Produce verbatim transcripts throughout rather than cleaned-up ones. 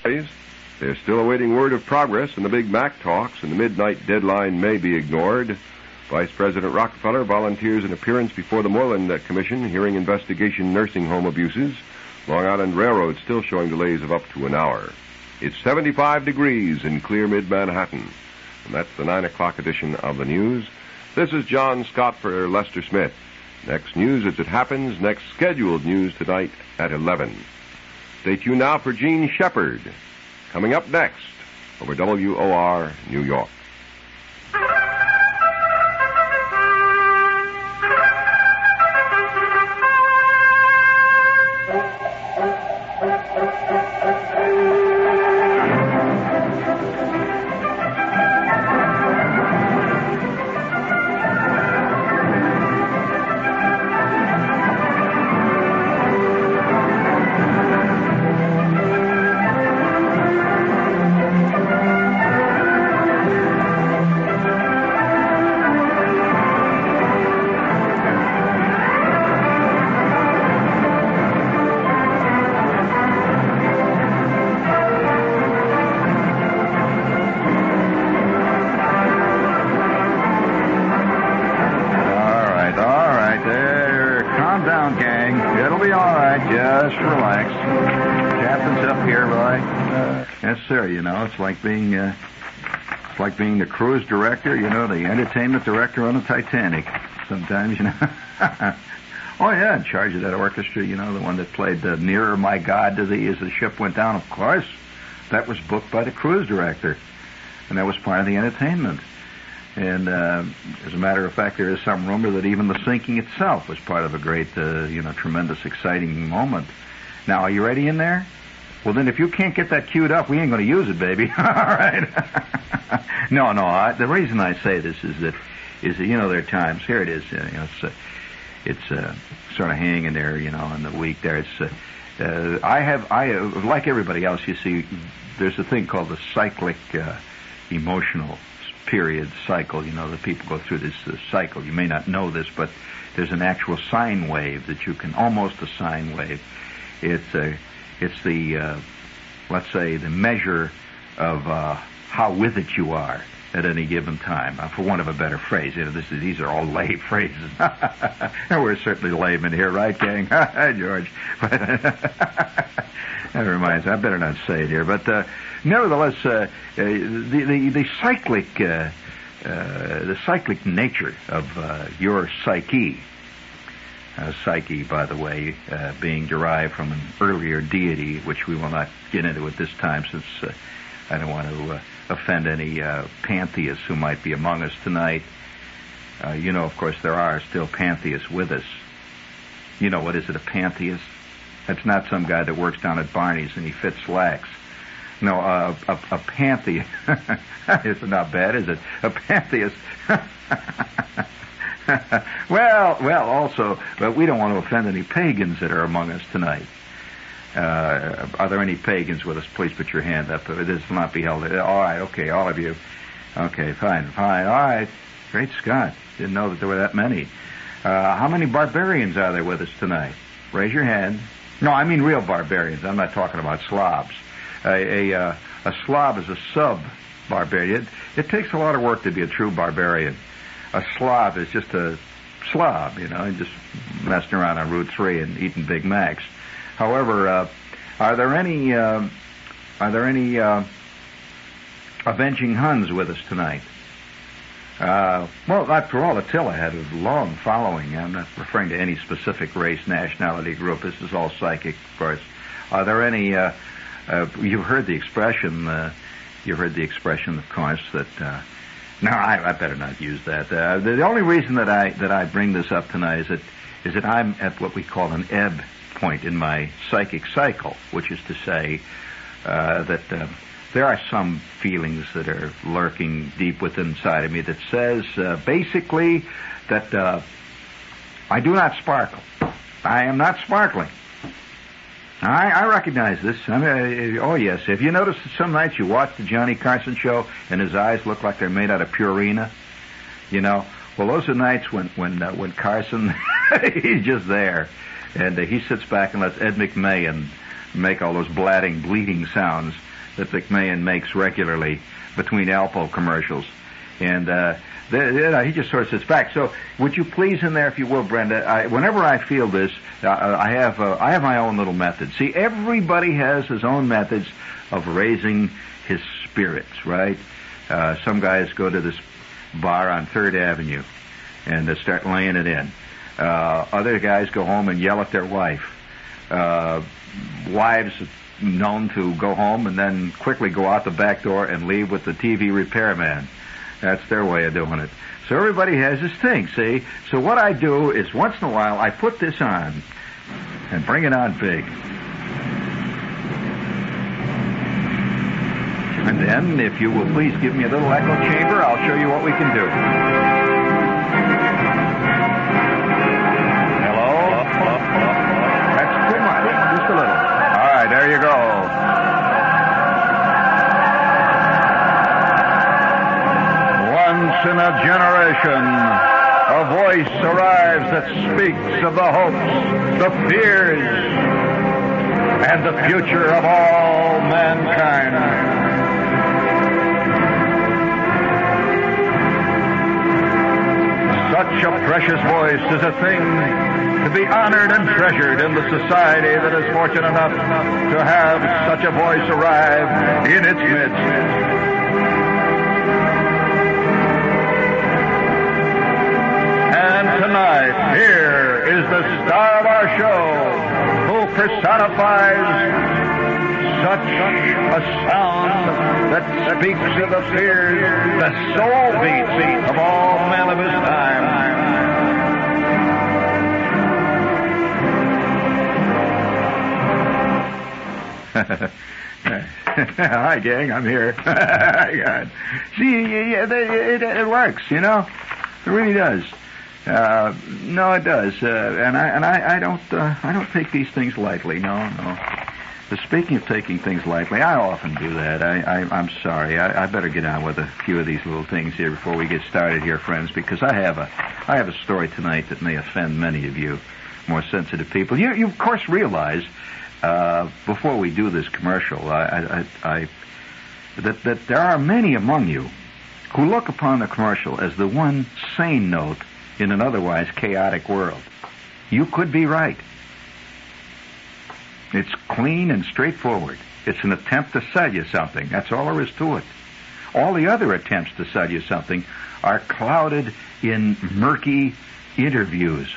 They're still awaiting word of progress in the Big Mac talks, and the midnight deadline may be ignored. Vice President Rockefeller volunteers an appearance before the Moreland Commission hearing investigation nursing home abuses. Long Island Railroad still showing delays of up to an hour. It's seventy-five degrees in clear mid-Manhattan. And that's the nine o'clock edition of the news. This is John Scott for Lester Smith. Next news as it happens, next scheduled news tonight at eleven. Stay tuned now for Gene Shepard. Coming up next over W O R New York. Sir, you know, it's like being uh, it's like being the cruise director, you know, the entertainment director on the Titanic. Sometimes, you know. Oh, yeah, in charge of that orchestra, you know, the one that played the Nearer, My God, to Thee as the ship went down. Of course, that was booked by the cruise director, and that was part of the entertainment. And uh, as a matter of fact, there is some rumor that even the sinking itself was part of a great, uh, you know, tremendous, exciting moment. Now, are you ready in there? Well, then, if you can't get that queued up, we ain't going to use it, baby. All right. no, no. I, the reason I say this is that, is that you know, there are times. Here it is. Uh, you know, it's uh, it's uh, sort of hanging there, you know, in the week there. It's. Uh, uh, I have. I uh, like everybody else. You see, there's a thing called the cyclic uh, emotional period cycle. You know, that people go through this uh, cycle. You may not know this, but there's an actual sine wave that you can almost a sine wave. It's a. Uh, It's the, uh, let's say, the measure of uh, how with it you are at any given time, uh, for want of a better phrase. You know, this is, these are all lay phrases. And we're certainly laymen here, right, gang? George. That reminds me, I better not say it here. But uh, nevertheless, uh, uh, the, the, the cyclic uh, uh, the cyclic nature of uh, your psyche, Uh, psyche, by the way, uh, being derived from an earlier deity, which we will not get into at this time, since uh, I don't want to uh, offend any uh, pantheists who might be among us tonight. Uh, you know, of course, there are still pantheists with us. You know, what is it, a pantheist? That's not some guy that works down at Barney's and he fits slacks. No, uh, a, a pantheist. It's not bad, is it? A pantheist. well, well, also, but we don't want to offend any pagans that are among us tonight. Uh, are there any pagans with us? Please put your hand up. This will not be held. All right, okay, all of you. Okay, fine, fine. All right. Great Scott. Didn't know that there were that many. Uh, how many barbarians are there with us tonight? Raise your hand. No, I mean real barbarians. I'm not talking about slobs. A, a, uh, a slob is a sub-barbarian. It, it takes a lot of work to be a true barbarian. A slob is just a slob, you know, just messing around on Route three and eating Big Macs. However, uh, are there any uh, are there any uh, avenging Huns with us tonight? Uh, well, after all, Attila had a long following. I'm not referring to any specific race, nationality, group. This is all psychic, of course. Are there any? Uh, uh, you've heard the expression. Uh, you've heard the expression, of course, that. Uh, No, I, I better not use that. Uh, the, the only reason that I that I bring this up tonight is that is that I'm at what we call an ebb point in my psychic cycle, which is to say uh, that uh, there are some feelings that are lurking deep within inside of me that says uh, basically that uh, I do not sparkle. I am not sparkling. I, I recognize this. I mean, oh, yes. Have you noticed that some nights you watch the Johnny Carson show and his eyes look like they're made out of Purina? You know? Well, those are nights when when uh, when Carson, he's just there. And uh, he sits back and lets Ed McMahon make all those blatting, bleating sounds that McMahon makes regularly between Alpo commercials. And uh, the, the, he just sort of sits back. So would you please in there, if you will, Brenda, I, whenever I feel this, uh, I have uh, I have my own little methods. See, everybody has his own methods of raising his spirits, right? Uh, some guys go to this bar on Third Avenue and they start laying it in. Uh, other guys go home and yell at their wife. Uh, wives known to go home and then quickly go out the back door and leave with the T V repairman. That's their way of doing it. So everybody has his thing, see? So what I do is once in a while I put this on and bring it on big. And then, if you will please give me a little echo chamber, I'll show you what we can do. Hello? That's too much. Just a little. All right, there you go. Once in a generation, a voice arrives that speaks of the hopes, the fears, and the future of all mankind. Such a precious voice is a thing to be honored and treasured in the society that is fortunate enough to have such a voice arrive in its midst. And tonight, here is the star of our show, who personifies such a sound that speaks of the fears, the soul beats of all men of his time. Hi, gang, I'm here. See, yeah, it, it works, you know. It really does. Uh, no, it does, uh, and I and I, I don't uh, I don't take these things lightly. No, no. But speaking of taking things lightly, I often do that. I, I, I'm sorry. I, I better get on with a few of these little things here before we get started here, friends, because I have a I have a story tonight that may offend many of you more sensitive people. You, you of course, realize uh, before we do this commercial, I, I, I, that that there are many among you who look upon the commercial as the one sane note in an otherwise chaotic world. You could be right. It's clean and straightforward. It's an attempt to sell you something. That's all there is to it. All the other attempts to sell you something are clouded in murky interviews.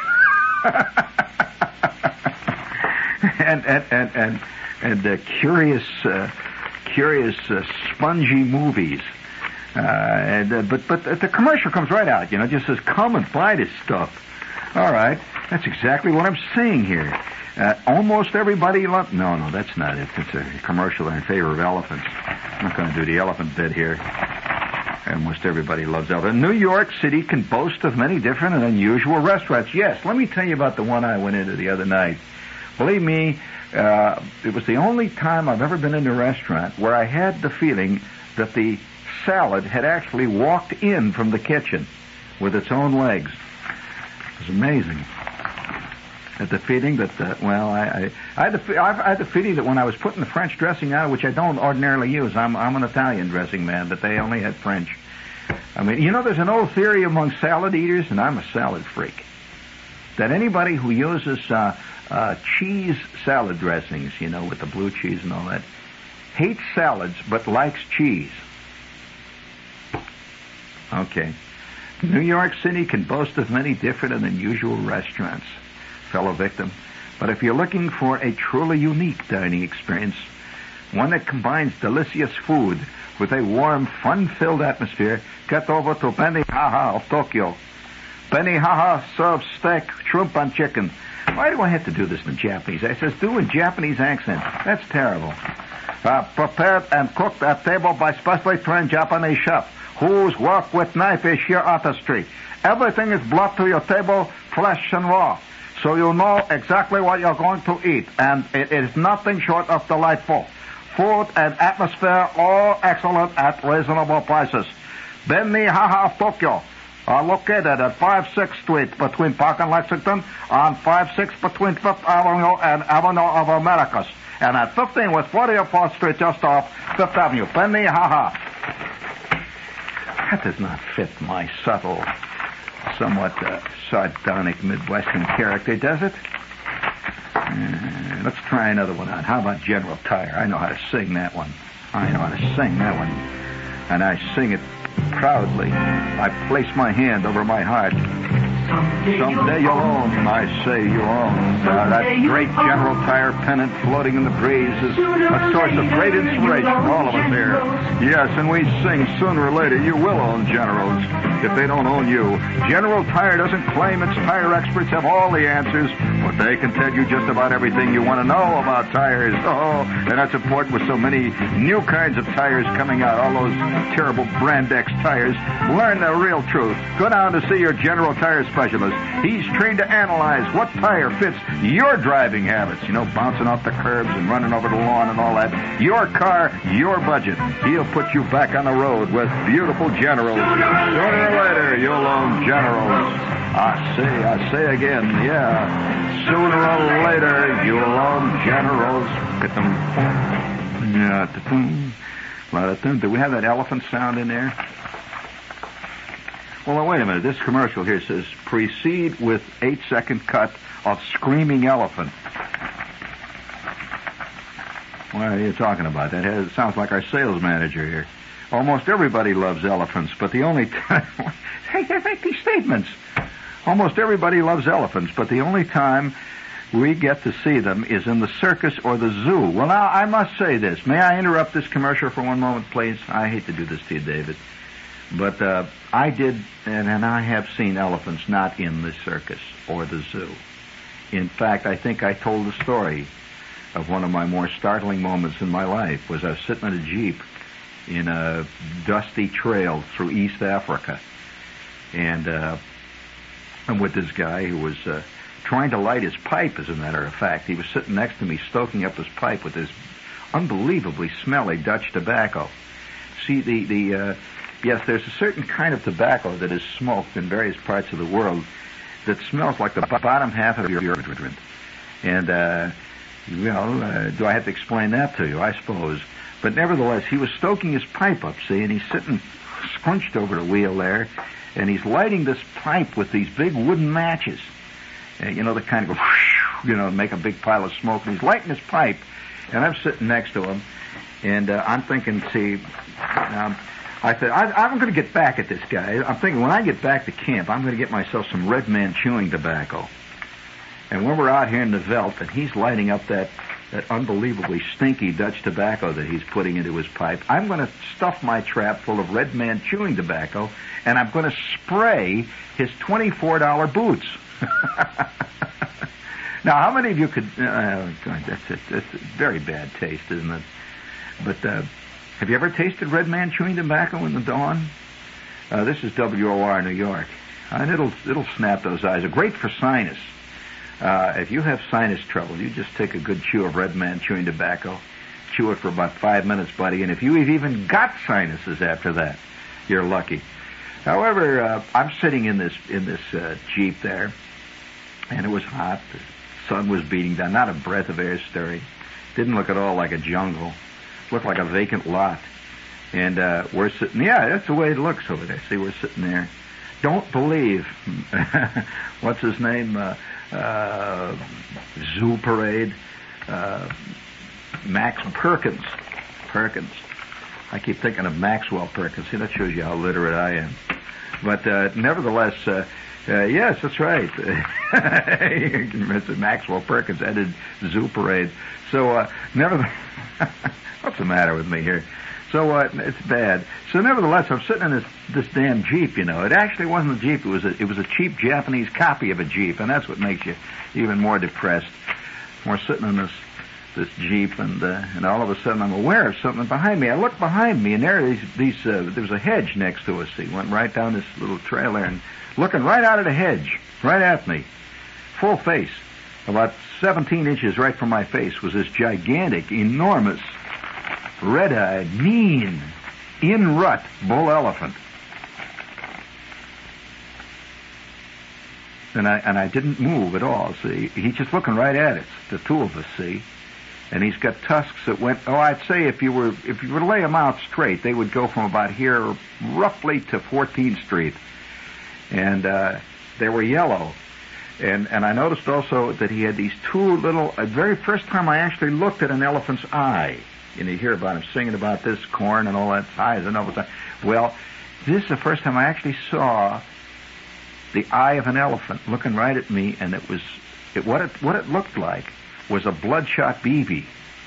and and and and, and uh, curious, uh, curious, uh, spongy movies. Uh, and uh, but but the commercial comes right out. You know, just says, "Come and buy this stuff." All right, that's exactly what I'm saying here. Uh, almost everybody loves... No, no, that's not it. It's a commercial in favor of elephants. I'm not going to do the elephant bit here. Almost everybody loves elephants. New York City can boast of many different and unusual restaurants. Yes, let me tell you about the one I went into the other night. Believe me, uh, it was the only time I've ever been in a restaurant where I had the feeling that the salad had actually walked in from the kitchen with its own legs. It was amazing. Had the feeling that, uh, well, I, I, I, had the, I had the feeling that when I was putting the French dressing on, which I don't ordinarily use, I'm, I'm an Italian dressing man, but they only had French. I mean, you know, there's an old theory among salad eaters, and I'm a salad freak, that anybody who uses uh, uh, cheese salad dressings, you know, with the blue cheese and all that, hates salads but likes cheese. Okay. New York City can boast of many different and unusual restaurants, fellow victim. But if you're looking for a truly unique dining experience, one that combines delicious food with a warm, fun-filled atmosphere, get over to Benihana of Tokyo. Benihana serves steak, shrimp, and chicken. Why do I have to do this in Japanese? I says, do in Japanese accent. That's terrible. Uh, prepared and cooked at table by specially trained Japanese chef, whose work with knife is sheer artistry. Everything is brought to your table fresh and raw, so you know exactly what you're going to eat, and it is nothing short of delightful. Food and atmosphere, all excellent at reasonable prices. Benihana of Tokyo, are located at five sixth Street between Park and Lexington, on five sixth between Fifth Avenue and Avenue of Americas, and at fifteen West forty-fourth Street just off Fifth Avenue. Penny, ha-ha. That does not fit my subtle, somewhat uh, sardonic Midwestern character, does it? Uh, let's try another one on. How about General Tire? I know how to sing that one. I know how to sing that one. And I sing it proudly. I place my hand over my heart. Someday you'll own, I say you'll own. Uh, that great General Tire pennant floating in the breeze is a source of great inspiration for all of us here. Yes, and we sing sooner or later you will own Generals if they don't own you. General Tire doesn't claim its tire experts have all the answers, but they can tell you just about everything you want to know about tires. Oh, and that's important with so many new kinds of tires coming out, all those terrible Brand X tires. Learn the real truth. Go down to see your General Tire specialist. He's trained to analyze what tire fits your driving habits. You know, bouncing off the curbs and running over the lawn and all that. Your car, your budget. He'll put you back on the road with beautiful Generals. Sooner or later, you'll own Generals. I say, I say again, yeah. Sooner or later, you'll own Generals. Get them. Yeah. Do we have that elephant sound in there? Well, wait a minute. This commercial here says, proceed with eight-second cut of Screaming Elephant. What are you talking about? That has, sounds like our sales manager here. Almost everybody loves elephants, but the only time... Hey, they make these statements. Almost everybody loves elephants, but the only time we get to see them is in the circus or the zoo. Well, now, I must say this. May I interrupt this commercial for one moment, please? I hate to do this to you, David. But uh, I did, and, and I have seen elephants not in the circus or the zoo. In fact, I think I told the story of one of my more startling moments in my life. Was I was sitting in a Jeep in a dusty trail through East Africa. And uh, I'm with this guy who was uh, trying to light his pipe, as a matter of fact. He was sitting next to me stoking up his pipe with this unbelievably smelly Dutch tobacco. See, the... the uh, Yes, there's a certain kind of tobacco that is smoked in various parts of the world that smells like the bottom half of your deodorant. And, uh, well, uh, do I have to explain that to you? I suppose. But nevertheless, he was stoking his pipe up, see, and he's sitting scrunched over the wheel there, and he's lighting this pipe with these big wooden matches. Uh, you know, that kind of go, whoosh, you know, make a big pile of smoke. And he's lighting his pipe, and I'm sitting next to him, and uh, I'm thinking, see, um, I said, I, I'm going to get back at this guy. I'm thinking, when I get back to camp, I'm going to get myself some Red Man chewing tobacco. And when we're out here in the veldt, and he's lighting up that, that unbelievably stinky Dutch tobacco that he's putting into his pipe, I'm going to stuff my trap full of Red Man chewing tobacco, and I'm going to spray his twenty-four dollar boots. Now, how many of you could... Uh, that's, it, that's a very bad taste, isn't it? But... Uh, Have you ever tasted Red Man chewing tobacco in the dawn? Uh, this is W O R New York. And it'll it'll snap those eyes. It's great for sinus. Uh, if you have sinus trouble, you just take a good chew of Red Man chewing tobacco. Chew it for about five minutes, buddy. And if you've even got sinuses after that, you're lucky. However, uh, I'm sitting in this in this uh, Jeep there, and it was hot. The sun was beating down. Not a breath of air stirring. Didn't look at all like a jungle. Looked like a vacant lot. And uh, we're sitting... Yeah, that's the way it looks over there. See, we're sitting there. Don't believe... what's his name? Uh, uh, Zoo Parade. Uh, Max Perkins. Perkins. I keep thinking of Maxwell Perkins. See, that shows you how literate I am. But uh, nevertheless... Uh, Uh, yes, that's right. Mister Maxwell Perkins ended Zoo Parade. So, uh, nevertheless... What's the matter with me here? So, uh, it's bad. So, nevertheless, I'm sitting in this, this damn Jeep, you know. It actually wasn't a Jeep. It was a, it was a cheap Japanese copy of a Jeep, and that's what makes you even more depressed. We're sitting in this this Jeep, and uh, and all of a sudden I'm aware of something behind me. I look behind me, and there these these uh, there was a hedge next to us. He went right down this little trail there, and looking right out of the hedge, right at me, full face, about seventeen inches right from my face, was this gigantic, enormous, red-eyed, mean, in-rut bull elephant. and I and I didn't move at all. See, he's just looking right at it. The two of us, see, and he's got tusks that went. Oh, I'd say if you were if you were to lay them out straight, they would go from about here roughly to fourteenth Street, and uh, they were yellow. And and I noticed also that he had these two little. The very first time I actually looked at an elephant's eye, and you hear about him singing about this corn and all that eyes and all that. Well, this is the first time I actually saw the eye of an elephant looking right at me, and it was it, what it what it looked like was a bloodshot B B.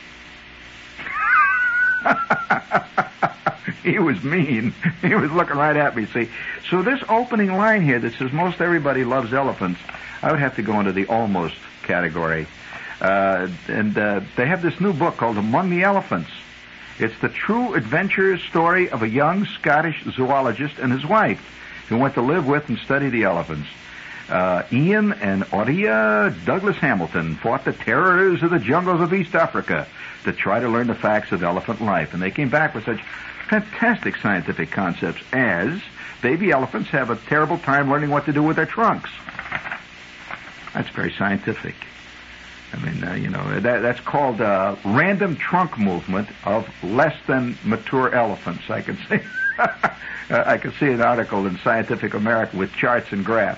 He was mean. He was looking right at me. See, so this opening line here that says most everybody loves elephants, I would have to go into the almost category. Uh, and uh, they have this new book called Among the Elephants. It's the true adventure story of a young Scottish zoologist and his wife who went to live with and study the elephants. Uh, Ian and Audia Douglas Hamilton fought the terrors of the jungles of East Africa to try to learn the facts of elephant life. And they came back with such fantastic scientific concepts as baby elephants have a terrible time learning what to do with their trunks. That's very scientific. I mean, uh, you know, that, that's called uh, random trunk movement of less than mature elephants. I can see, I can see an article in Scientific American with charts and graphs.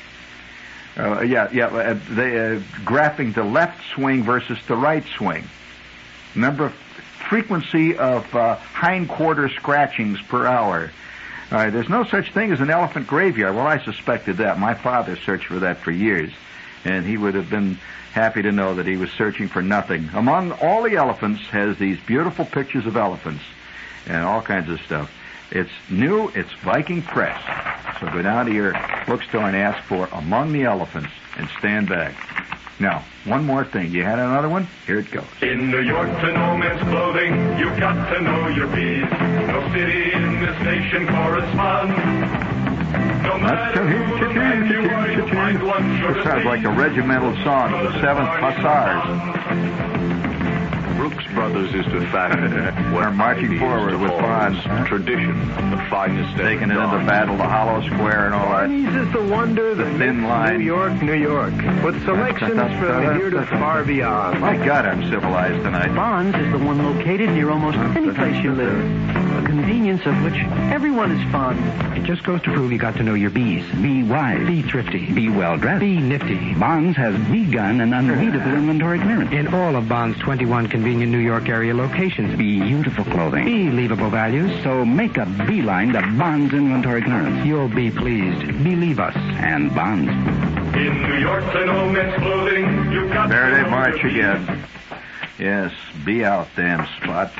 Uh, yeah, yeah, uh, they uh, graphing the left swing versus the right swing. Number of frequency of uh, hindquarter scratchings per hour. All right, there's no such thing as an elephant graveyard. Well, I suspected that. My father searched for that for years, and he would have been happy to know that he was searching for nothing. Among all the elephants has these beautiful pictures of elephants and all kinds of stuff. It's new. It's Viking Press. So go down to your bookstore and ask for Among the Elephants and stand back. Now, one more thing. You had another one? Here it goes. In New York to no man's clothing, you've got to know your bees. No city in this nation corresponds. No matter who the man you are, you'll find one sure to It sounds like a regimental song of the seventh Hussars. Brooks Brothers is to fashion. We're marching forward with Bonds. Tradition, the finest. Taking it into battle, the Hollow Square and all that. Barnes is the wonder that The thin makes line. New York, New York, with selections from here to far beyond. My God, I'm civilized tonight. Bonds is the one located near almost any place you live. A convenience of which everyone is fond. It just goes to prove you got to know your bees. Be wise. Be thrifty. Be well-dressed. Be nifty. Bonds has begun an unbeatable inventory clearance. In all of Bonds' twenty-one convenient New York area locations. Be beautiful clothing. Be leavable values. So make a beeline to Bonds inventory clearance. You'll be pleased. Believe us. And Bonds. In New York to no man's clothing, you've got There to they know march your bees. again. Yes, be out, damn spot.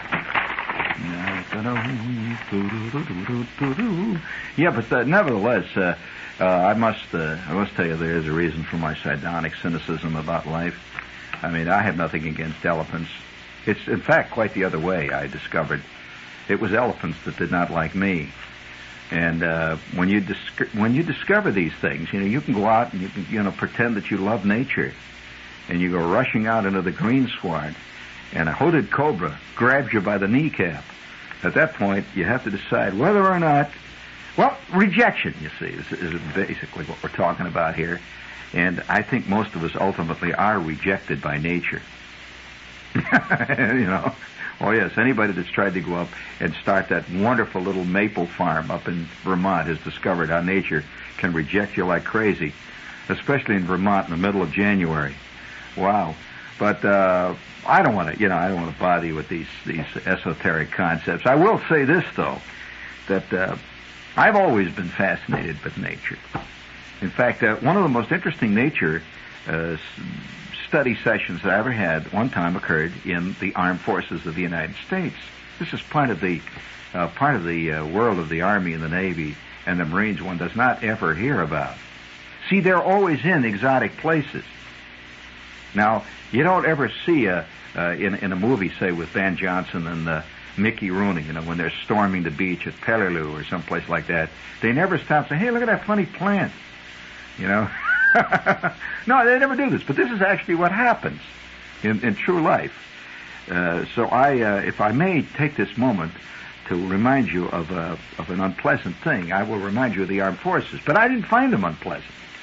Yeah, but uh, nevertheless, uh, uh, I must uh, I must tell you there is a reason for my sardonic cynicism about life. I mean, I have nothing against elephants. It's, in fact, quite the other way, I discovered. It was elephants that did not like me. And uh, when you dis- when you discover these things, you know, you can go out and you can, you know, pretend that you love nature. And you go rushing out into the greensward, and a hooded cobra grabs you by the kneecap. At that point, you have to decide whether or not, well, rejection, you see, is, is basically what we're talking about here. And I think most of us ultimately are rejected by nature. You know? Oh, yes, anybody that's tried to go up and start that wonderful little maple farm up in Vermont has discovered how nature can reject you like crazy, especially in Vermont in the middle of January. Wow. But uh, I don't want to, you know, I don't want to bother you with these, these esoteric concepts. I will say this, though, that uh, I've always been fascinated with nature. In fact, uh, one of the most interesting nature uh, study sessions that I ever had one time occurred in the armed forces of the United States. This is part of the uh, part of the uh, world of the Army and the Navy and the Marines one does not ever hear about. See, they're always in exotic places. Now, you don't ever see a, uh, in, in a movie, say, with Van Johnson and uh, Mickey Rooney, you know, when they're storming the beach at Peleliu or someplace like that, they never stop and say, hey, look at that funny plant. You know? No, they never do this, but this is actually what happens in, in true life. Uh, so I, uh, if I may take this moment to remind you of, a, of an unpleasant thing, I will remind you of the armed forces. But I didn't find them unpleasant.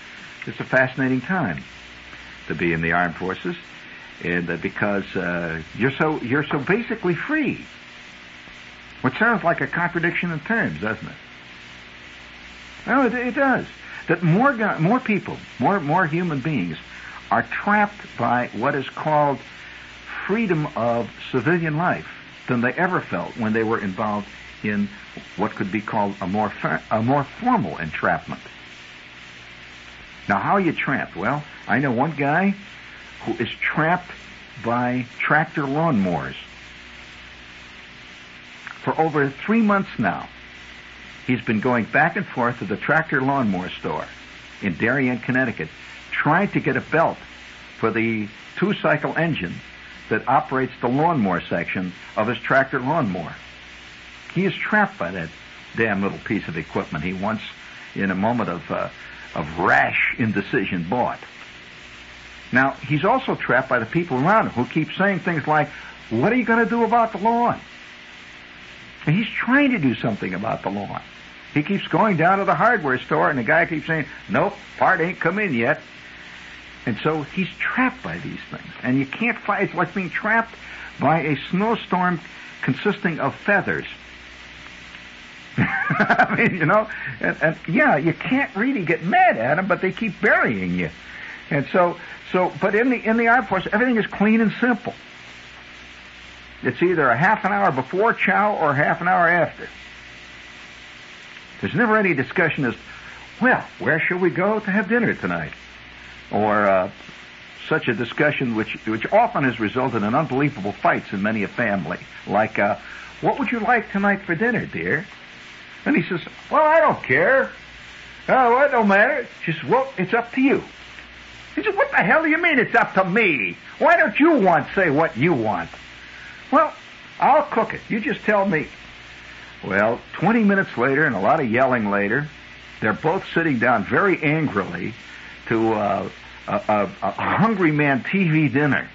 it's a fascinating time to be in the armed forces, and uh, because uh, you're so you're so basically free. Which sounds like a contradiction in terms, doesn't it? No, it, it does. That more guy, more people, more more human beings, are trapped by what is called freedom of civilian life than they ever felt when they were involved in what could be called a more fa- a more formal entrapment. Now, how are you trapped? Well, I know one guy who is trapped by tractor lawnmowers. For over three months now, he's been going back and forth to the tractor lawnmower store in Darien, Connecticut, trying to get a belt for the two-cycle engine that operates the lawnmower section of his tractor lawnmower. He is trapped by that damn little piece of equipment he once, in a moment of uh, of rash indecision, bought. Now, he's also trapped by the people around him who keep saying things like, what are you going to do about the lawn? And he's trying to do something about the lawn. He keeps going down to the hardware store, and the guy keeps saying, nope, part ain't come in yet. And so he's trapped by these things. And you can't fight. It's like being trapped by a snowstorm consisting of feathers. I mean, you know, and, and yeah, you can't really get mad at them, but they keep burying you. And so, so, but in the in the armed force, everything is clean and simple. It's either a half an hour before chow or half an hour after. There's never any discussion as, well, where shall we go to have dinner tonight? Or uh, such a discussion which which often has resulted in unbelievable fights in many a family. Like, uh, what would you like tonight for dinner, dear? And he says, well, I don't care. Oh, well, it don't matter. She says, well, it's up to you. He says, what the hell do you mean it's up to me? Why don't you want say what you want? Well, I'll cook it. You just tell me. Well, twenty minutes later and a lot of yelling later, they're both sitting down very angrily to uh, a, a, a Hungry Man T V dinner.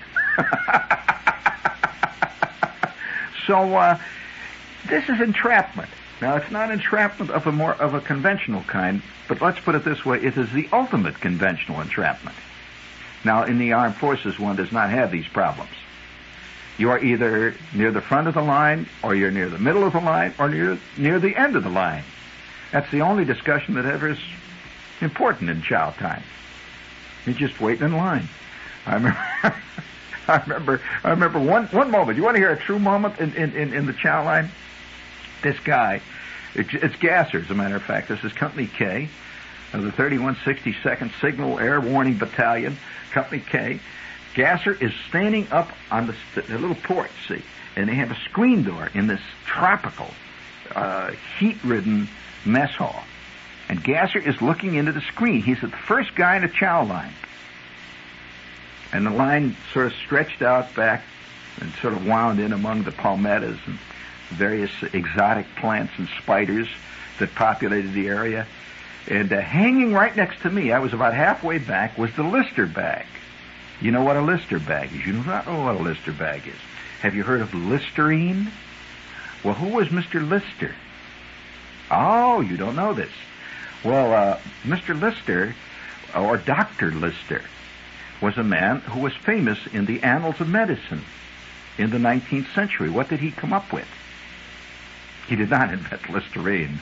So uh, this is entrapment. Now, it's not entrapment of a more of a conventional kind, but let's put it this way: it is the ultimate conventional entrapment. Now, in the armed forces, one does not have these problems. You are either near the front of the line, or you're near the middle of the line, or near near the end of the line. That's the only discussion that ever is important in chow time. You're just waiting in line. I remember, I remember, I remember one one moment. You want to hear a true moment in in, in, in the chow line? This guy, it's, it's Gasser, as a matter of fact. This is Company K of the thirty-one sixty-second Signal Air Warning Battalion, Company K. Gasser is standing up on the, the little porch, see, and they have a screen door in this tropical, uh, heat-ridden mess hall. And Gasser is looking into the screen. He's the first guy in the chow line. And the line sort of stretched out back and sort of wound in among the palmettos and various exotic plants and spiders that populated the area. And uh, hanging right next to me, I was about halfway back, was the Lister bag. You know what a Lister bag is? You do not know what a Lister bag is. Have you heard of Listerine? Well, who was Mister Lister? Oh, you don't know this. Well, uh, Mister Lister, or Doctor Lister, was a man who was famous in the annals of medicine in the nineteenth century. What did he come up with? He did not invent Listerine.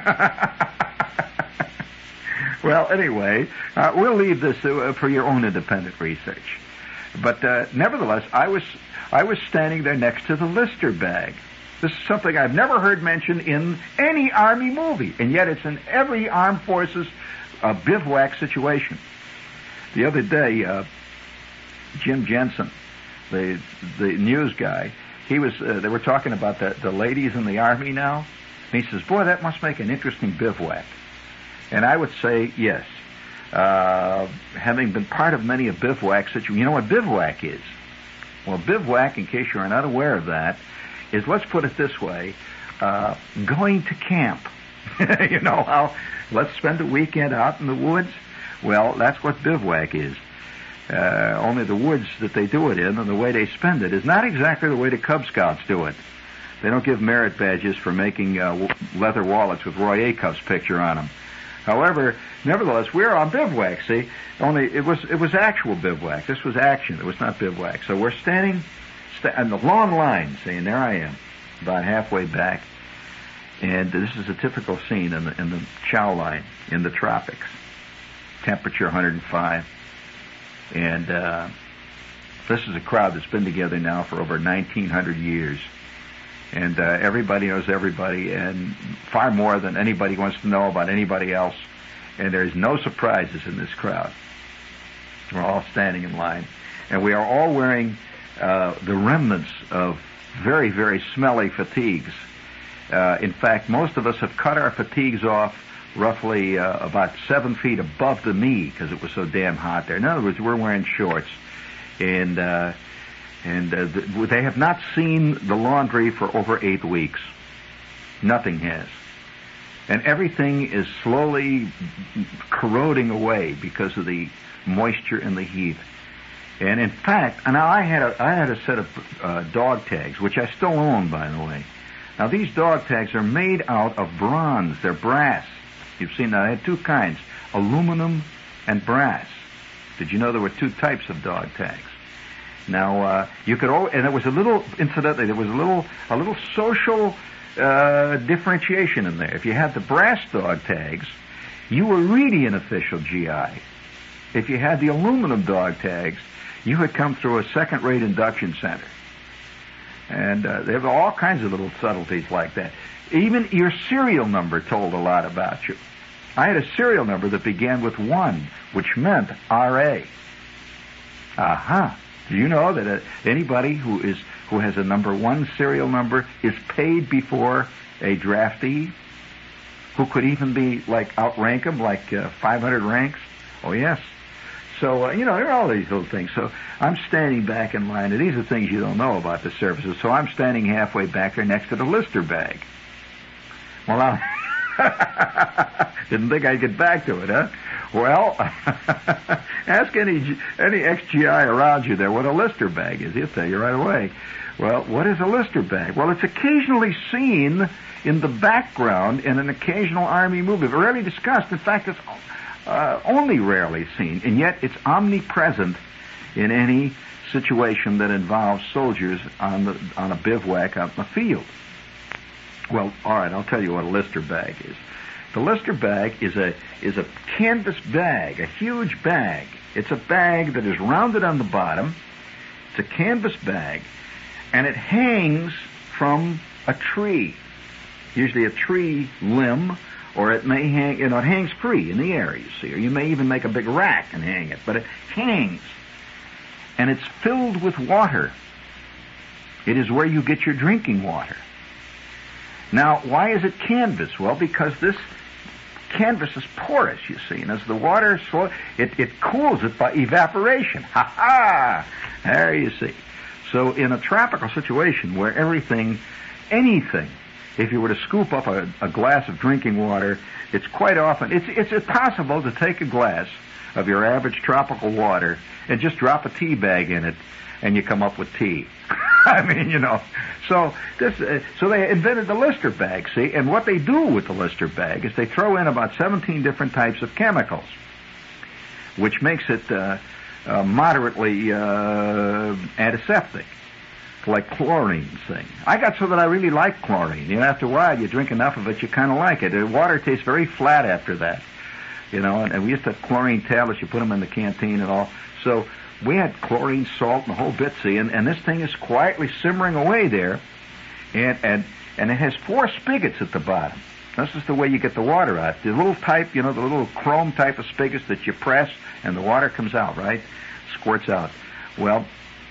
Well, anyway, uh, we'll leave this uh, for your own independent research. But uh, nevertheless, I was I was standing there next to the Lister bag. This is something I've never heard mentioned in any Army movie, and yet it's in every armed forces uh, bivouac situation. The other day, uh, Jim Jensen, the the news guy, he was uh, they were talking about the, the ladies in the Army now, and he says, boy, that must make an interesting bivouac. And I would say yes. Uh, having been part of many a bivouac situation, you know what bivouac is? Well, bivouac, in case you're not aware of that, is, let's put it this way, uh, going to camp. You know how, let's spend a weekend out in the woods? Well, that's what bivouac is. Uh, only the woods that they do it in and the way they spend it is not exactly the way the Cub Scouts do it. They don't give merit badges for making uh, leather wallets with Roy Acuff's picture on them. However, nevertheless, we're on bivouac, see? Only it was it was actual bivouac. This was action. It was not bivouac. So we're standing sta- on the long line, see, and there I am, about halfway back. And this is a typical scene in the, in the chow line in the tropics. Temperature one hundred five. And uh, this is a crowd that's been together now for over nineteen hundred years. And uh, everybody knows everybody, and far more than anybody wants to know about anybody else. And there's no surprises in this crowd. We're all standing in line. And we are all wearing uh, the remnants of very, very smelly fatigues. Uh, in fact, most of us have cut our fatigues off roughly uh, about seven feet above the knee because it was so damn hot there. In other words, we're wearing shorts. And... Uh, And uh, th- they have not seen the laundry for over eight weeks. Nothing has. And everything is slowly corroding away because of the moisture and the heat. And in fact, now I had a, I had a set of uh, dog tags, which I still own, by the way. Now these dog tags are made out of bronze. They're brass. You've seen that. I had two kinds, aluminum and brass. Did you know there were two types of dog tags? Now, uh, you could, all, and it was a little, incidentally, there was a little, a little social uh, differentiation in there. If you had the brass dog tags, you were really an official G I. If you had the aluminum dog tags, you had come through a second-rate induction center. And uh, there were all kinds of little subtleties like that. Even your serial number told a lot about you. I had a serial number that began with one, which meant R A. Aha. Do you know that uh, anybody who is who has a number one serial number is paid before a draftee? Who could even be, like, outrank them, like uh, five hundred ranks? Oh, yes. So, uh, you know, there are all these little things. So I'm standing back in line, and these are things you don't know about the services. So I'm standing halfway back there next to the Lister bag. Well, I didn't think I'd get back to it, huh? Well, ask any any ex-G I around you there what a Lister bag is. He'll tell you right away. Well, what is a Lister bag? Well, it's occasionally seen in the background in an occasional Army movie. Rarely discussed. In fact, it's uh, only rarely seen, and yet it's omnipresent in any situation that involves soldiers on the on a bivouac out in the field. Well, all right, I'll tell you what a Lister bag is. The Lister bag is a is a canvas bag, a huge bag. It's a bag that is rounded on the bottom. It's a canvas bag, and it hangs from a tree, usually a tree limb, or it may hang, you know, it hangs free in the air, you see, or you may even make a big rack and hang it, but it hangs, and it's filled with water. It is where you get your drinking water. Now, why is it canvas? Well, because this canvas is porous, you see, and as the water slow, it, it cools it by evaporation. Ha ha! There you see. So in a tropical situation where everything, anything, if you were to scoop up a, a glass of drinking water, it's quite often, it's, it's possible to take a glass of your average tropical water and just drop a tea bag in it, and you come up with tea. I mean, you know, so this, uh, so they invented the Lister bag, see, and what they do with the Lister bag is they throw in about seventeen different types of chemicals, which makes it uh, uh, moderately uh, antiseptic, like chlorine thing. I got so that I really like chlorine. You know, after a while, you drink enough of it, you kind of like it. The water tastes very flat after that, you know, and, and we used to have chlorine tablets. You put them in the canteen and all, so we had chlorine, salt, and the whole bit, see, and, and this thing is quietly simmering away there, and, and and it has four spigots at the bottom. This is the way you get the water out. The little type, you know, the little chrome type of spigots that you press, and the water comes out, right? Squirts out. Well,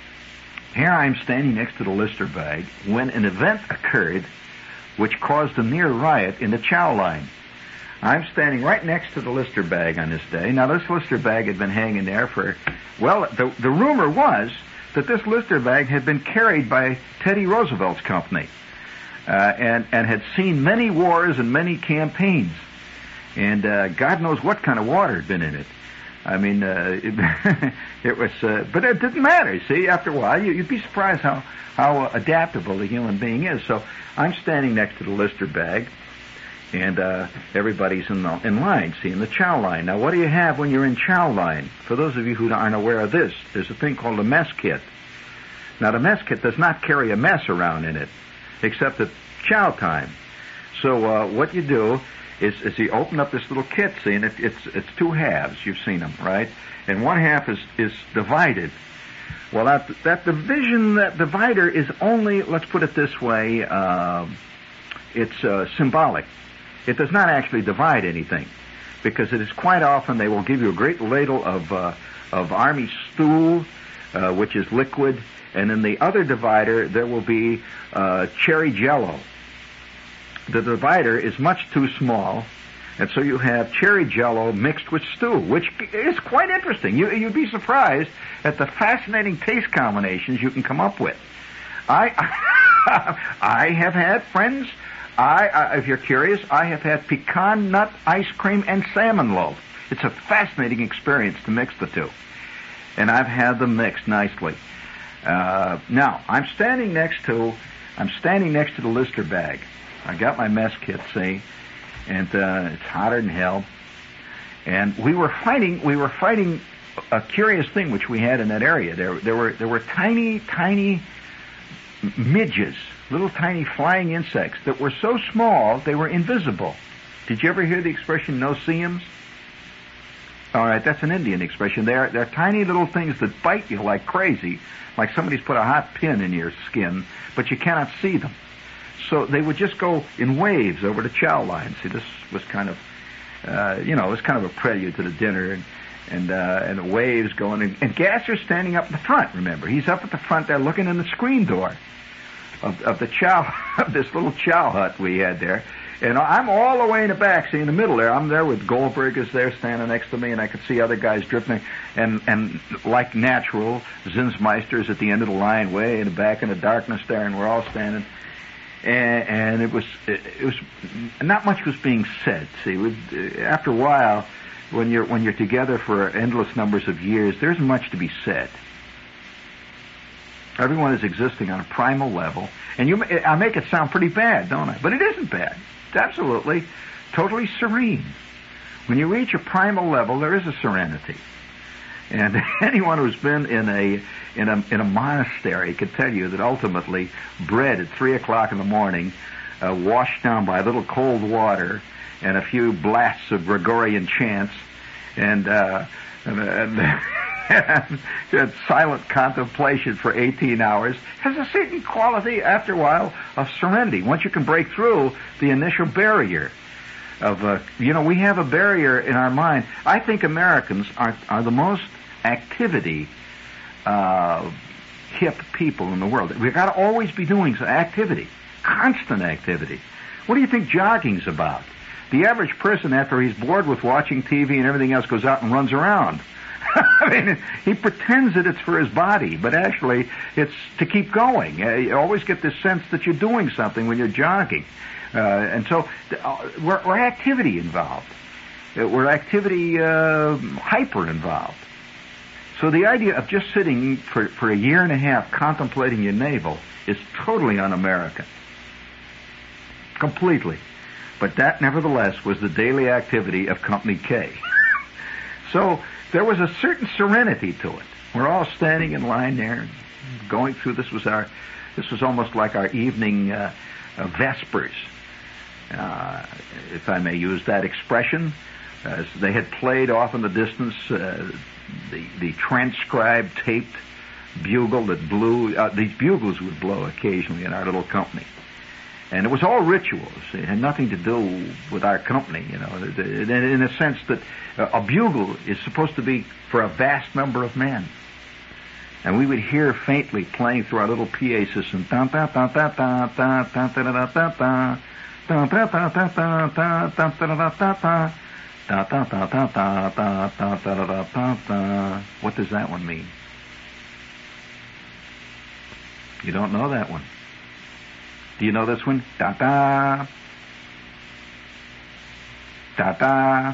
here I am standing next to the Lister bag when an event occurred which caused a near riot in the chow line. I'm standing right next to the Lister bag on this day. Now, this Lister bag had been hanging there for, well, the, the rumor was that this Lister bag had been carried by Teddy Roosevelt's company uh, and, and had seen many wars and many campaigns. And uh, God knows what kind of water had been in it. I mean, uh, it, it was, uh, but it didn't matter. See, after a while, you, you'd be surprised how, how adaptable the human being is. So I'm standing next to the Lister bag. And uh, everybody's in the, in line, see, in the chow line. Now, what do you have when you're in chow line? For those of you who aren't aware of this, there's a thing called a mess kit. Now, the mess kit does not carry a mess around in it, except at chow time. So uh, what you do is, is you open up this little kit, see, and it, it's it's two halves. You've seen them, right? And one half is, is divided. Well, that that division, that divider is only, let's put it this way, uh, it's uh, symbolic. It does not actually divide anything, because it is quite often they will give you a great ladle of uh, of army stew, uh, which is liquid, and in the other divider there will be uh, cherry jello. The divider is much too small, and so you have cherry jello mixed with stew, which is quite interesting. You, you'd be surprised at the fascinating taste combinations you can come up with. I I have had friends. I, uh, if you're curious, I have had pecan nut ice cream and salmon loaf. It's a fascinating experience to mix the two. And I've had them mixed nicely. Uh, now, I'm standing next to, I'm standing next to the Lister bag. I got my mess kit, see, and uh, it's hotter than hell. And we were fighting, we were fighting a curious thing which we had in that area. There, there were, there were tiny, tiny midges. Little tiny flying insects that were so small they were invisible. Did you ever hear the expression no-see-ums? All right, that's an Indian expression. They're, they're tiny little things that bite you like crazy, like somebody's put a hot pin in your skin, but you cannot see them. So they would just go in waves over the chow line. See, this was kind of, uh, you know, it was kind of a prelude to the dinner, and and, uh, and the waves going. And, and Gasser's standing up in the front, remember. He's up at the front there looking in the screen door of, of the chow, of this little chow hut we had there. And I'm all the way in the back, see, in the middle there. I'm there with Goldberg is there standing next to me, and I could see other guys drifting. And, and like natural, Zinsmeister's at the end of the line, way in the back in the darkness there, and we're all standing. And, and it was, it, it was, not much was being said, see. With, after a while, when you're, when you're together for endless numbers of years, there isn't much to be said. Everyone is existing on a primal level. And you, I make it sound pretty bad, don't I? But it isn't bad. It's absolutely, totally serene. When you reach a primal level, there is a serenity. And anyone who's been in a in a in a monastery can tell you that ultimately, bread at three o'clock in the morning, uh, washed down by a little cold water and a few blasts of Gregorian chants, and uh, and, and and silent contemplation for eighteen hours, has a certain quality, after a while, of serenity. Once you can break through the initial barrier of, uh, you know, we have a barrier in our mind. I think Americans are are the most activity uh, hip people in the world. We've got to always be doing some activity, constant activity. What do you think jogging's about? The average person, after he's bored with watching T V and everything else, goes out and runs around. I mean, he pretends that it's for his body, but actually it's to keep going. Uh, you always get this sense that you're doing something when you're jogging. Uh, and so uh, we're, we're activity involved. Uh, we're activity uh, hyper involved. So the idea of just sitting for, for a year and a half contemplating your navel is totally un-American. Completely. But that, nevertheless, was the daily activity of Company K. So there was a certain serenity to it. We're all standing in line there, going through. This was our, this was almost like our evening uh, uh, vespers, uh, if I may use that expression. Uh, they had played off in the distance uh, the the transcribed taped bugle that blew. Uh, these bugles would blow occasionally in our little company. And it was all rituals. It had nothing to do with our company, you know, in a sense that a bugle is supposed to be for a vast number of men. And we would hear faintly playing through our little P A system, what does that one mean? You don't know that one. Do you know this one? Da-da. Da-da.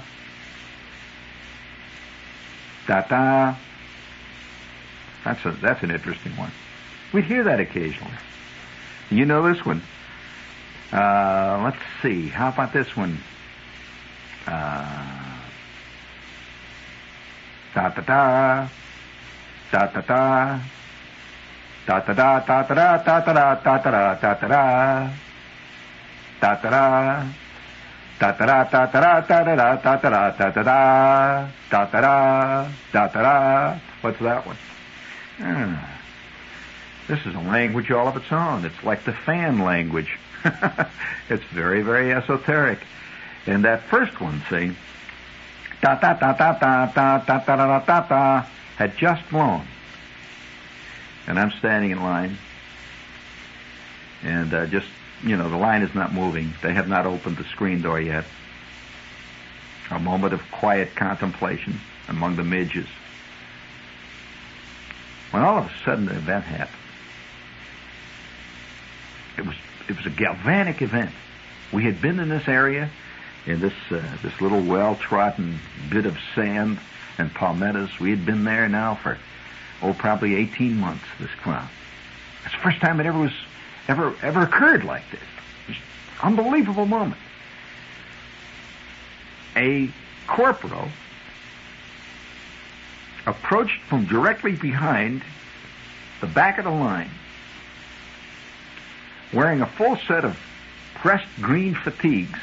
Da-da. That's a, that's an interesting one. We'd hear that occasionally. You know this one. Uh, let's see. How about this one? Uh, da da da, da da da, da da da, da da da, da da da, da da da, da da da. Da da da da da da da da da da da da da da da da da. What's that one? Ah, this is a language all of its own. It's like the fan language. It's very, very esoteric. And that first one, see, da da da da da da da da da da da, had just blown, and I'm standing in line, and uh, just. You know, the line is not moving. They have not opened the screen door yet. A moment of quiet contemplation among the midges. When all of a sudden the event happened. It was it was a galvanic event. We had been in this area, in this uh, this little well-trodden bit of sand and palmettos. We had been there now for, oh, probably eighteen months, this crowd. It's the first time it ever was ever ever occurred like this. It was an unbelievable moment. A corporal approached from directly behind the back of the line, wearing a full set of pressed green fatigues.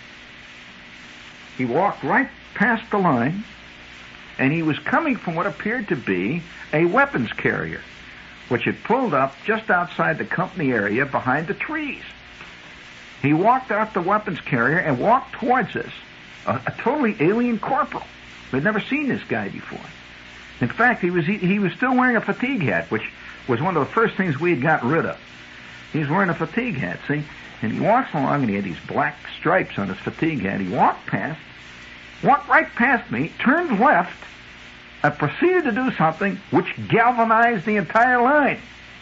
He walked right past the line, and he was coming from what appeared to be a weapons carrier, which had pulled up just outside the company area behind the trees. He walked out the weapons carrier and walked towards us, a, a totally alien corporal. We'd never seen this guy before. In fact, he was he, he was still wearing a fatigue hat, which was one of the first things we had gotten rid of. He was wearing a fatigue hat, see? And he walks along, and he had these black stripes on his fatigue hat. He walked past, walked right past me, turned left, I proceeded to do something which galvanized the entire line.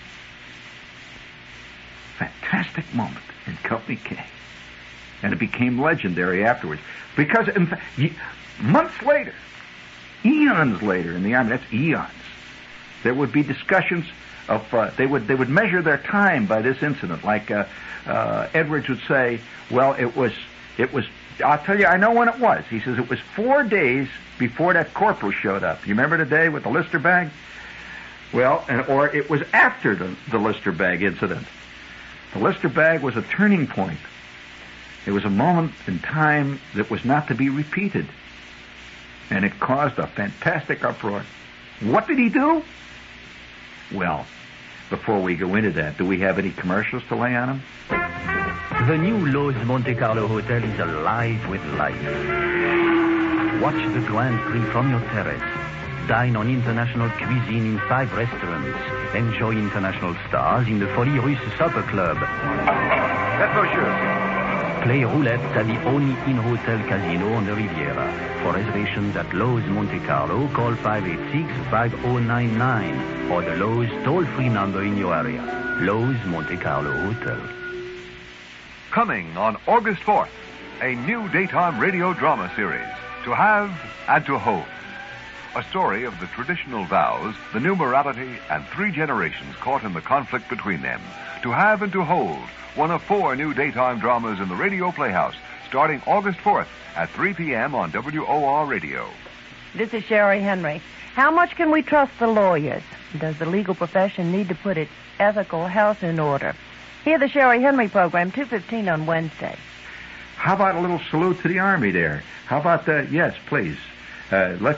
Fantastic moment in Company K. And it became legendary afterwards. Because, in fact, months later, eons later in the Army, that's eons, there would be discussions of, uh, they would they would measure their time by this incident. Like uh, uh, Edwards would say, well, it was, it was, I'll tell you, I know when it was. He says it was four days before that corporal showed up. You remember the day with the Lister bag? Well, and, or it was after the, the Lister bag incident. The Lister bag was a turning point. It was a moment in time that was not to be repeated. And it caused a fantastic uproar. What did he do? Well, before we go into that, do we have any commercials to lay on him? The new Lowe's Monte Carlo Hotel is alive with life. Watch the Grand Prix from your terrace. Dine on international cuisine in five restaurants. Enjoy international stars in the Folie Russe Supper Club. That's no sure. Play roulette at the only in-hotel casino on the Riviera. For reservations at Lowe's Monte Carlo, call five eight six, five zero nine nine or the Lowe's toll-free number in your area. Lowe's Monte Carlo Hotel. Coming on August fourth, a new daytime radio drama series, To Have and to Hold. A story of the traditional vows, the new morality, and three generations caught in the conflict between them. To Have and to Hold, one of four new daytime dramas in the Radio Playhouse, starting August fourth at three p.m. on W O R Radio. This is Sherry Henry. How much can we trust the lawyers? Does the legal profession need to put its ethical house in order? Hear the Sherry Henry program, two fifteen on Wednesday. How about a little salute to the Army there? How about that? Yes, please. Uh, let's...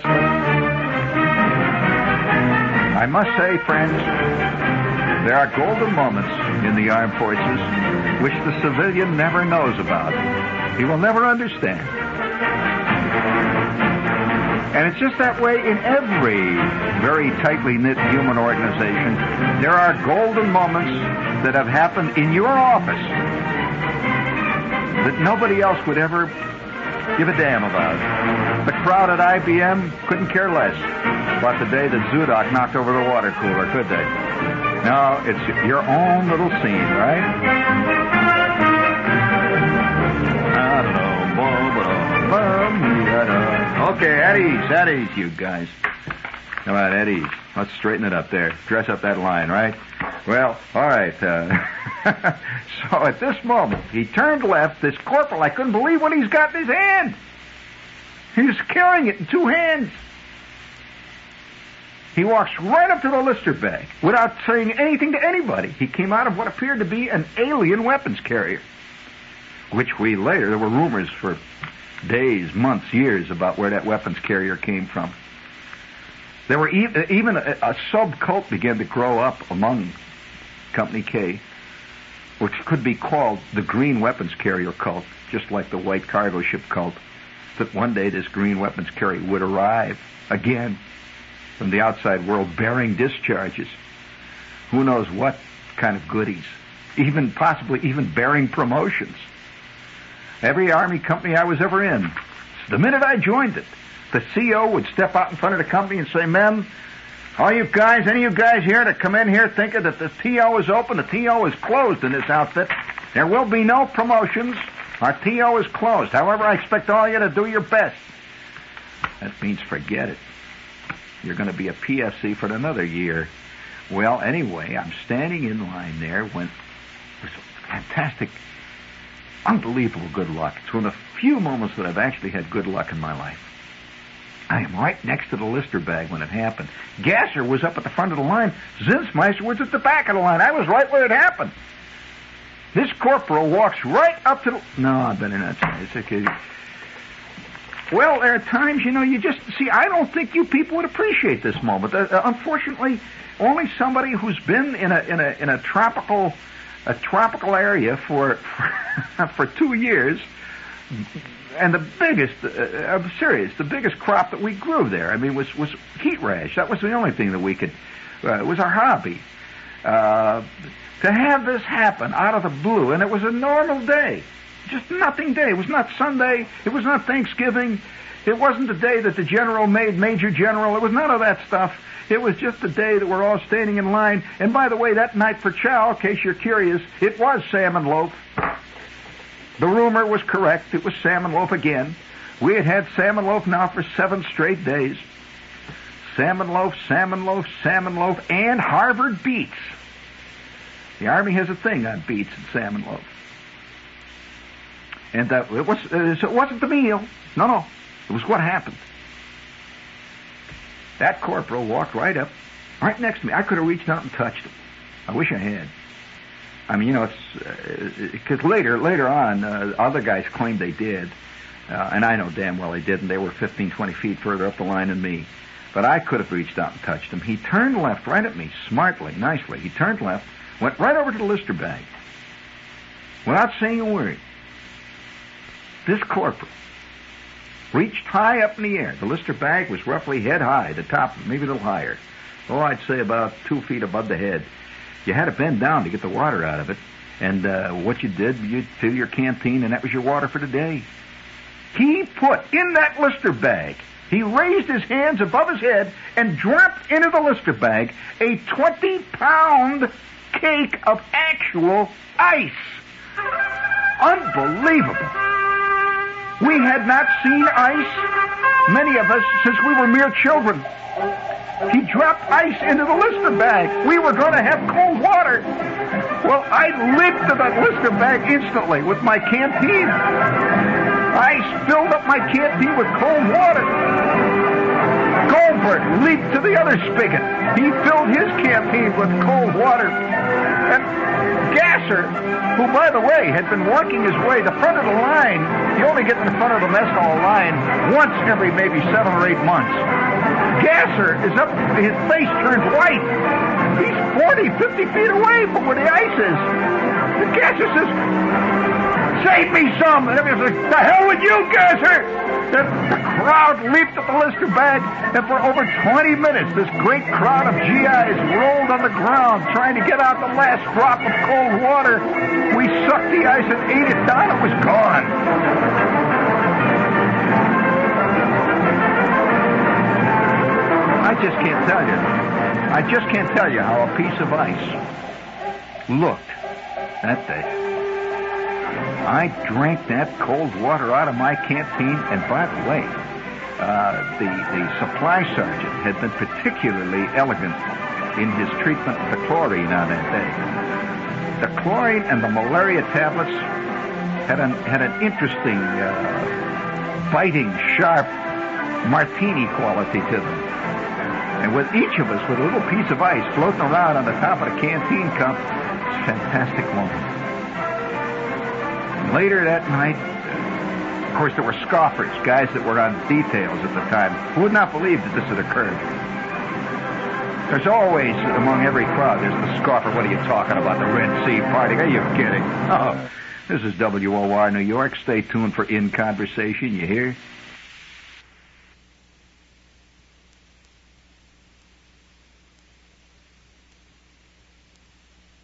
I must say, friends, there are golden moments in the armed forces which the civilian never knows about. He will never understand. And it's just that way in every very tightly knit human organization. There are golden moments that have happened in your office that nobody else would ever give a damn about. The crowd at I B M couldn't care less about the day that Zudok knocked over the water cooler, could they? No, it's your own little scene, right? I don't know. Okay, at ease, at ease, you guys. Come on, at ease. Let's straighten it up there. Dress up that line, right? Well, all right. Uh, So at this moment, he turned left. This corporal, I couldn't believe what he's got in his hand. He was carrying it in two hands. He walks right up to the Lister bag without saying anything to anybody. He came out of what appeared to be an alien weapons carrier, which we later, there were rumors for days, months, years about where that weapons carrier came from. There were e- even a, a sub-cult began to grow up among Company K, which could be called the green weapons carrier cult, just like the white cargo ship cult, that one day this green weapons carrier would arrive again from the outside world bearing discharges. Who knows what kind of goodies, even possibly even bearing promotions. Every Army company I was ever in, the minute I joined it, the C O would step out in front of the company and say, "Men, all you guys, any of you guys here that come in here thinking that the T O is open, the T O is closed in this outfit. There will be no promotions. Our T O is closed. However, I expect all of you to do your best." That means forget it. You're going to be a P F C for another year. Well, anyway, I'm standing in line there when it was fantastic, unbelievable good luck. It's one of the few moments that I've actually had good luck in my life. I am right next to the Lister bag when it happened. Gasser was up at the front of the line. Zinsmeister was at the back of the line. I was right where it happened. This corporal walks right up to the... No, I better not say it. It's okay. Well, there are times, you know, you just... See, I don't think you people would appreciate this moment. Uh, unfortunately, only somebody who's been in a in a in a tropical a tropical area for for, for two years, and the biggest, uh, I'm serious, the biggest crop that we grew there, I mean, was was heat rash. That was the only thing that we could. Uh, it was our hobby. Uh, to have this happen out of the blue, and it was a normal day. Just nothing day. It was not Sunday. It was not Thanksgiving. It wasn't the day that the general made Major General. It was none of that stuff. It was just the day that we're all standing in line. And by the way, that night for chow, in case you're curious, it was salmon loaf. The rumor was correct. It was salmon loaf again. We had had salmon loaf now for seven straight days. Salmon loaf, salmon loaf, salmon loaf, and Harvard beets. The Army has a thing on beets and salmon loaf. And that it was uh, so it wasn't the meal. No, no. It was what happened. That corporal walked right up, right next to me. I could have reached out and touched him. I wish I had. I mean, you know, it's because uh, later, later on, uh, other guys claimed they did, uh, and I know damn well they didn't. They were fifteen, twenty feet further up the line than me. But I could have reached out and touched him. He turned left, right at me, smartly, nicely. He turned left, went right over to the Lister bag, without saying a word. This corporal reached high up in the air. The Lister bag was roughly head high, the top, maybe a little higher. Oh, I'd say about two feet above the head. You had to bend down to get the water out of it. And uh, what you did, you'd fill your canteen, and that was your water for the day. He put in that Lister bag, he raised his hands above his head and dropped into the Lister bag a twenty-pound cake of actual ice. Unbelievable. We had not seen ice, many of us, since we were mere children. He dropped ice into the Lister bag. We were going to have cold water. Well, I leaped to that Lister bag instantly with my canteen. I filled up my canteen with cold water. Goldberg leaped to the other spigot. He filled his canteen with cold water. And Gasser, who, by the way, had been working his way, the front of the line, you only get to the front of the mess hall line once every maybe seven or eight months. Gasser is up, his face turns white. He's forty, fifty feet away from where the ice is. And Gasser says, "Save me some!" And everybody's like, "The hell with you, Gasser!" And the crowd leaped at the Lister bag, and for over twenty minutes, this great crowd of G Is rolled on the ground trying to get out the last drop of cold water. We sucked the ice and ate it down. It was gone. I just can't tell you. I just can't tell you how a piece of ice looked that day. I drank that cold water out of my canteen, and by the way, uh, the, the supply sergeant had been particularly elegant in his treatment of the chlorine on that day. the chlorine and the malaria tablets had an had an interesting, uh, biting, sharp martini quality to them. And with each of us with a little piece of ice floating around on the top of the canteen cup, it's a fantastic moment. And later that night, uh, of course, there were scoffers, guys that were on details at the time, who would not believe that this had occurred. There's always, among every crowd, there's the scoffer. What are you talking about, the Red Sea party? Are you kidding? Oh, this is W O R New York. Stay tuned for In Conversation, you hear?